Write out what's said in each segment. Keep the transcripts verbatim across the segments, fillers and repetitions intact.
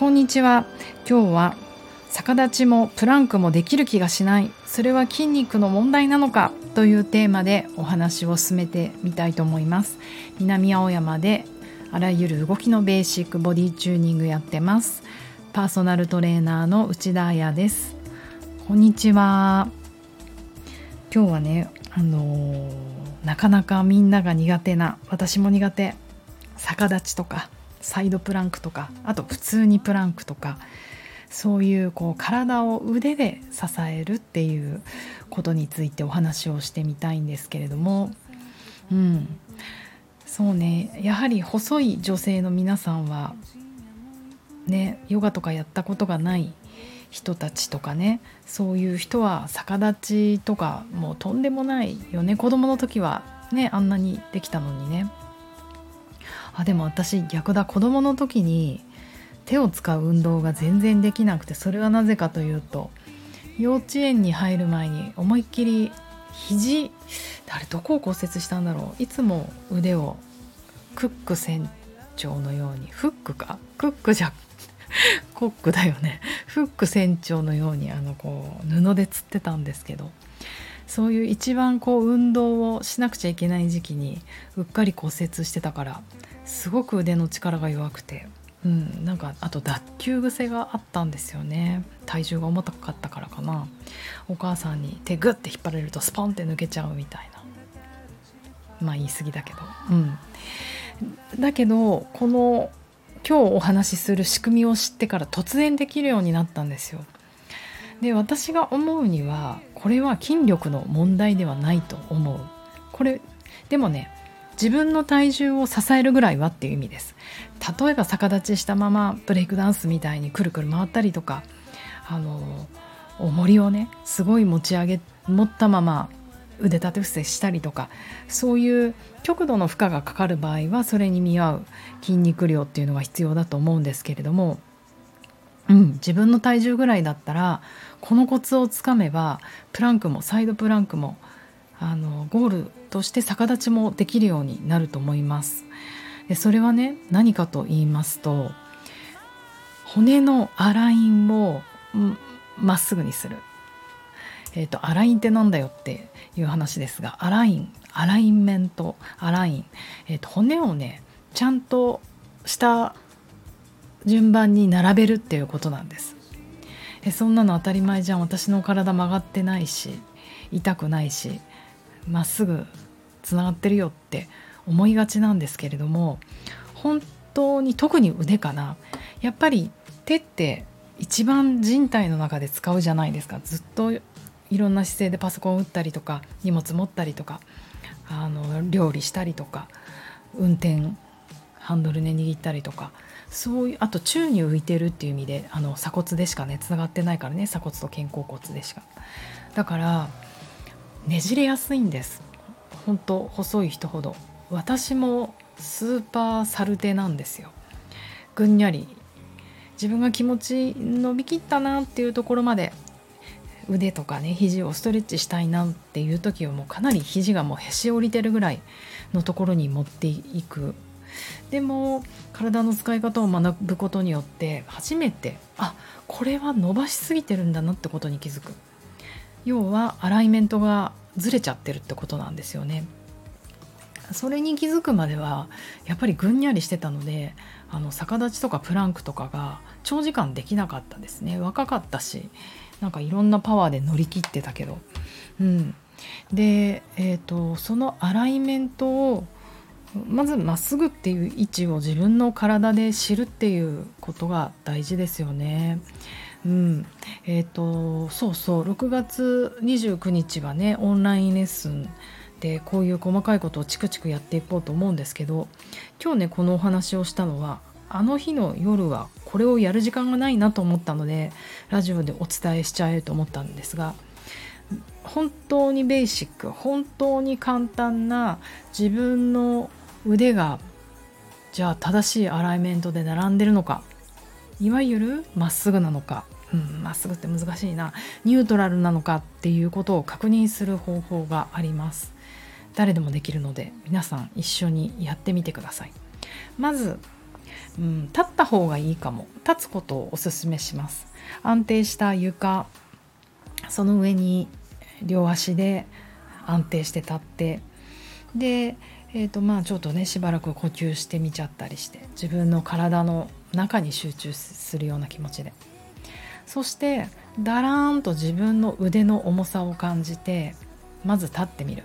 こんにちは。今日は逆立ちもプランクもできる気がしない、それは筋肉の問題なのかというテーマでお話を進めてみたいと思います。南青山であらゆる動きのベーシックボディチューニングやってます。パーソナルトレーナーの内田彩です。こんにちは。今日はね、あのー、なかなかみんなが苦手な、私も苦手、逆立ちとかサイドプランクとか、あと普通にプランクとか、そういうこう体を腕で支えるっていうことについてお話をしてみたいんですけれども、うん、そうね、やはり細い女性の皆さんはね、ヨガとかやったことがない人たちとかね、そういう人は逆立ちとかもうとんでもないよね。子供の時はね、あんなにできたのにね。あ、でも私逆だ。子供の時に手を使う運動が全然できなくて、それはなぜかというと、幼稚園に入る前に思いっきり肘、あれどこを骨折したんだろう。いつも腕をクック船長のように、フックかクックじゃコックだよね。フック船長のようにあのこう布で釣ってたんですけど、そういう一番こう運動をしなくちゃいけない時期にうっかり骨折してたから、すごく腕の力が弱くて、うん、なんかあと脱臼癖があったんですよね。体重が重たかったからかな。お母さんに手グッて引っ張られるとスポンって抜けちゃうみたいな。まあ言い過ぎだけど、うん、だけどこの今日お話しする仕組みを知ってから突然できるようになったんですよ。で、私が思うにはこれは筋力の問題ではないと思う。これでもね、自分の体重を支えるぐらいはっていう意味です。例えば逆立ちしたままブレイクダンスみたいにくるくる回ったりとか、あの重りをねすごい持ち上げ持ったまま腕立て伏せしたりとか、そういう極度の負荷がかかる場合はそれに見合う筋肉量っていうのが必要だと思うんですけれども、うん、自分の体重ぐらいだったらこのコツをつかめばプランクもサイドプランクもあのゴールとして逆立ちもできるようになると思います。で、それはね、何かと言いますと、骨のアラインをまっすぐにする。えーと、アラインってなんだよっていう話ですが、アライン、アラインメント、アライン、えーと、骨をねちゃんとした順番に並べるっていうことなんです。えそんなの当たり前じゃん、私の体曲がってないし痛くないしまっすぐつながってるよって思いがちなんですけれども、本当に特に腕かな。やっぱり手って一番人体の中で使うじゃないですか。ずっといろんな姿勢でパソコン打ったりとか、荷物持ったりとか、あの料理したりとか、運転ハンドルね握ったりとか、そういう、あと宙に浮いてるっていう意味で、あの鎖骨でしかねつながってないからね、鎖骨と肩甲骨でしか。だからねじれやすいんです。本当細い人ほど。私もスーパーサルテなんですよ。ぐんにゃり、自分が気持ち伸びきったなっていうところまで腕とかね肘をストレッチしたいなっていう時はもうかなり肘がもうへし折りてるぐらいのところに持っていく。でも体の使い方を学ぶことによって初めて、あ、これは伸ばしすぎてるんだなってことに気づく。要はアライメントがずれちゃってるってことなんですよね。それに気づくまではやっぱりぐんにゃりしてたので、あの逆立ちとかプランクとかが長時間できなかったですね。若かったし、なんかいろんなパワーで乗り切ってたけど、うん、で、えーと、そのアライメントをまずまっすぐっていう位置を自分の体で知るっていうことが大事ですよね。うん、えーとそうそう、ろくがつにじゅうくにちはねオンラインレッスンでこういう細かいことをチクチクやっていこうと思うんですけど、今日ねこのお話をしたのはあの日の夜はこれをやる時間がないなと思ったのでラジオでお伝えしちゃえと思ったんですが、本当にベーシック、本当に簡単な自分の腕がじゃあ正しいアライメントで並んでるのか、いわゆるまっすぐなのか、うん、まっすぐって難しいな、ニュートラルなのかっていうことを確認する方法があります。誰でもできるので皆さん一緒にやってみてください。まずうん、立った方がいいかも。立つことをおすすめします。安定した床、その上に両足で安定して立って、で、えーとまあ、ちょっとねしばらく呼吸してみちゃったりして、自分の体の中に集中するような気持ちで、そしてだらーんと自分の腕の重さを感じて、まず立ってみる。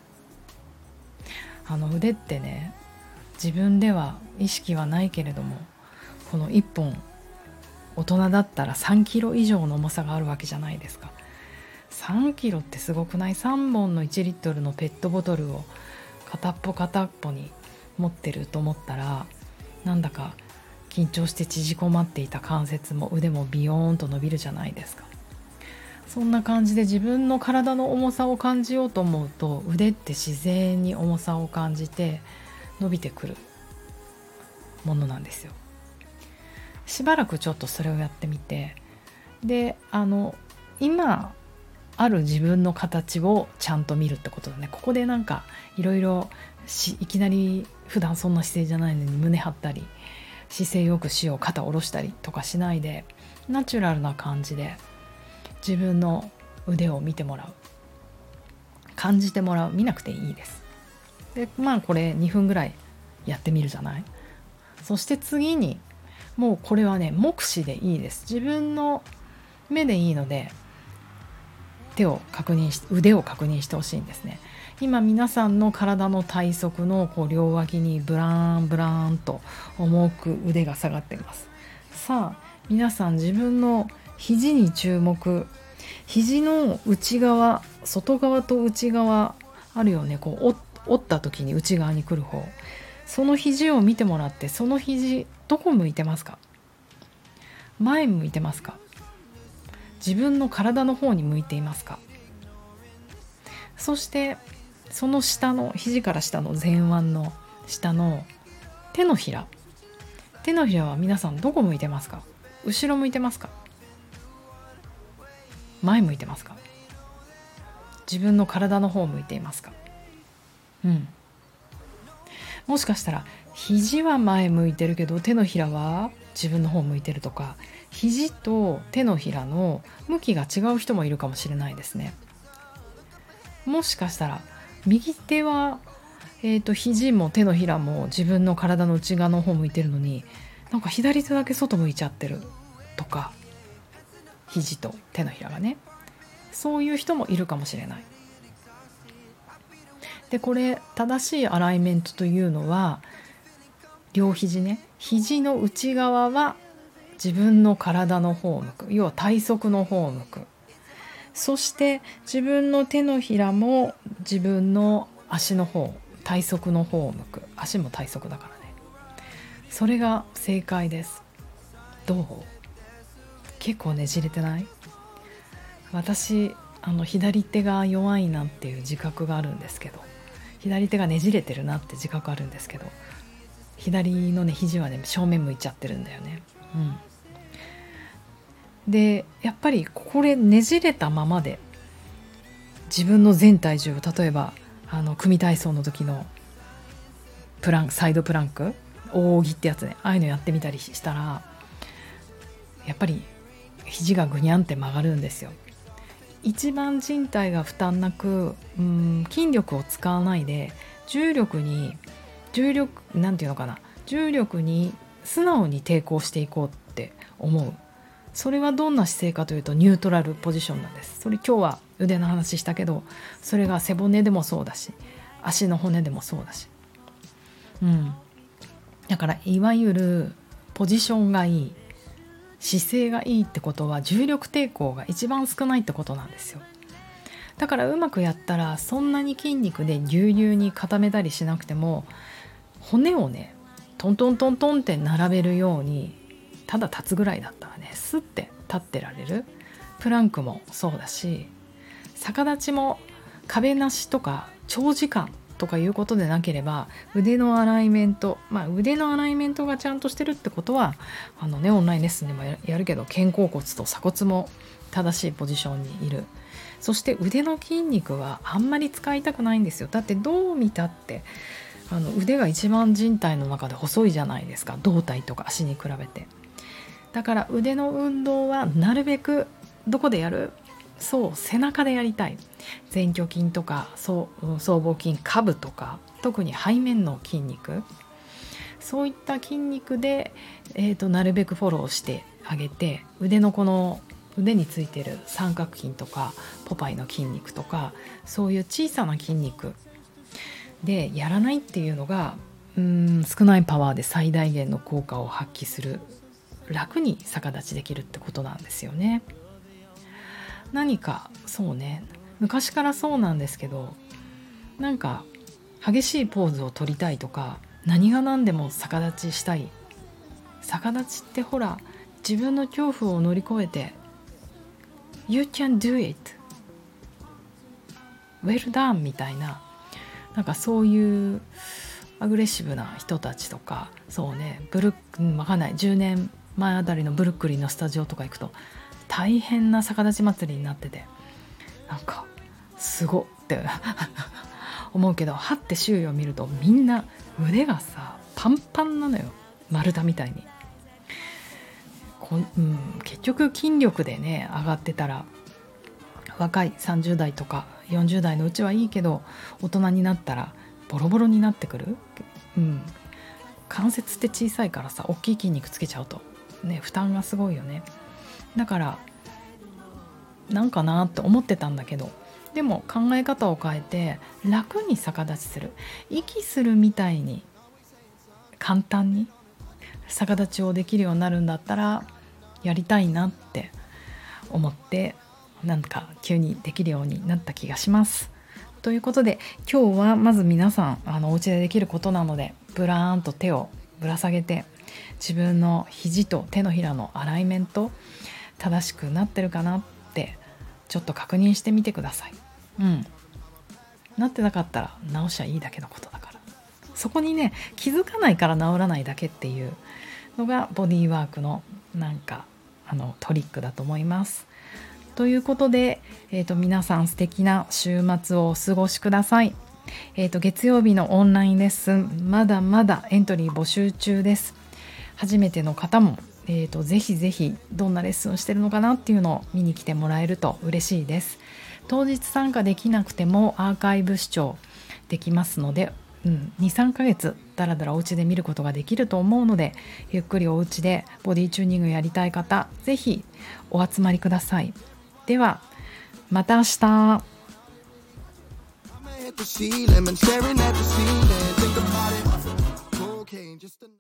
あの腕ってね、自分では意識はないけれども、このいっぽん大人だったらさんキロ以上の重さがあるわけじゃないですか。さんキロってすごくない？さんぼんのいちリットルのペットボトルを片っぽ片っぽに持ってると思ったら、なんだか緊張して縮こまっていた関節も腕もビヨーンと伸びるじゃないですか。そんな感じで自分の体の重さを感じようと思うと、腕って自然に重さを感じて伸びてくるものなんですよ。しばらくちょっとそれをやってみて、であの今ある自分の形をちゃんと見るってことだね。ここでなんかいろいろいきなり普段そんな姿勢じゃないのに胸張ったり、姿勢よくしよう肩下ろしたりとかしないで、ナチュラルな感じで自分の腕を見てもらう、感じてもらう。見なくていいです。でまあこれにふんぐらいやってみるじゃない。そして次に、もうこれはね目視でいいです。自分の目でいいので手を確認し腕を確認してほしいんですね。今皆さんの体の体側のこう両脇にブラーンブラーンと重く腕が下がっています。さあ皆さん、自分の肘に注目。肘の内側、外側と内側あるよね。こう折った時に内側に来る方、その肘を見てもらって、その肘どこ向いてますか？前向いてますか？自分の体の方に向いていますか？そしてその下の肘から下の前腕の下の手のひら手のひらは皆さんどこ向いてますか？後ろ向いてますか？前向いてますか？自分の体の方向いていますか？うんもしかしたら肘は前向いてるけど手のひらは自分の方向いてるとか、肘と手のひらの向きが違う人もいるかもしれないですね。もしかしたら右手は、えーと、肘も手のひらも自分の体の内側の方向いてるのに、なんか左手だけ外向いちゃってるとか、肘と手のひらがね、そういう人もいるかもしれない。でこれ正しいアライメントというのは、両肘ね、肘の内側は自分の体の方を向く、要は体側の方を向く。そして自分の手のひらも自分の足の方、体側の方を向く。足も体側だからね。それが正解です。どう？結構ねじれてない？私あの左手が弱いなっていう自覚があるんですけど、左手がねじれてるなって自覚あるんですけど、左のね肘はね正面向いちゃってるんだよね。うんでやっぱりこれねじれたままで自分の全体重を、例えばあの組体操の時のプランサイドプランク、大扇ってやつね、ああいうのやってみたりしたら、やっぱり肘がぐにゃんって曲がるんですよ。一番人体が負担なく、うん、筋力を使わないで重力に重力なんていうのかな重力に素直に抵抗していこうって思う。それはどんな姿勢かというとニュートラルポジションなんです。それ今日は腕の話したけど、それが背骨でもそうだし、足の骨でもそうだし、うん、だからいわゆるポジションがいい、姿勢がいいってことは重力抵抗が一番少ないってことなんですよ。だからうまくやったらそんなに筋肉でぎゅうぎゅうに固めたりしなくても、骨をねトントントントンって並べるように、ただ立つぐらいだったらねスッて立ってられる。プランクもそうだし、逆立ちも壁なしとか長時間とかいうことでなければ、腕のアライメント、まあ腕のアライメントがちゃんとしてるってことは、あのねオンラインレッスンでもやるけど、肩甲骨と鎖骨も正しいポジションにいる。そして腕の筋肉はあんまり使いたくないんですよ。だってどう見たってあの腕が一番人体の中で細いじゃないですか、胴体とか足に比べて。だから腕の運動はなるべくどこでやる？そう、背中でやりたい。前鋸筋とか僧帽筋、下部とか、特に背面の筋肉、そういった筋肉で、えーと、なるべくフォローしてあげて、腕のこの腕についてる三角筋とかポパイの筋肉とか、そういう小さな筋肉でやらないっていうのが、うーん少ないパワーで最大限の効果を発揮する、楽に逆立ちできるってことなんですよね。何かそうね、昔からそうなんですけど、なんか激しいポーズを取りたいとか、何が何でも逆立ちしたい。逆立ちってほら、自分の恐怖を乗り越えて You can do it well done みたいな、なんかそういうアグレッシブな人たちとか、そうね、ブルック、うん、わかんない、じゅうねんまえあたりのブルックリンのスタジオとか行くと大変な逆立ち祭りになってて、なんかすごって思うけど、はって周囲を見るとみんな腕がさパンパンなのよ、丸太みたいに。こ、うん、結局筋力でね上がってたら、若いさんじゅう代とかよんじゅう代のうちはいいけど、大人になったらボロボロになってくる、うん、関節って小さいからさ、大きい筋肉つけちゃうとね、負担がすごいよね。だからなんかなって思ってたんだけど、でも考え方を変えて楽に逆立ちする、息するみたいに簡単に逆立ちをできるようになるんだったらやりたいなって思って、なんか急にできるようになった気がします。ということで、今日はまず皆さんあのお家でできることなので、ブラーンと手をぶら下げて、自分の肘と手のひらのアライメント正しくなってるかなってちょっと確認してみてください。うん、なってなかったら直しゃいいだけのことだから、そこにね気づかないから治らないだけっていうのがボディーワークのなんかあのトリックだと思います。ということで、えーと、皆さん素敵な週末をお過ごしください。えーと、月曜日のオンラインレッスンまだまだエントリー募集中です。初めての方も、えーと、ぜひぜひどんなレッスンをしてるのかなっていうのを見に来てもらえると嬉しいです。当日参加できなくてもアーカイブ視聴できますので、うん、にさんかげつだらだらお家で見ることができると思うので、ゆっくりお家でボディチューニングやりたい方、ぜひお集まりください。ではまた明日。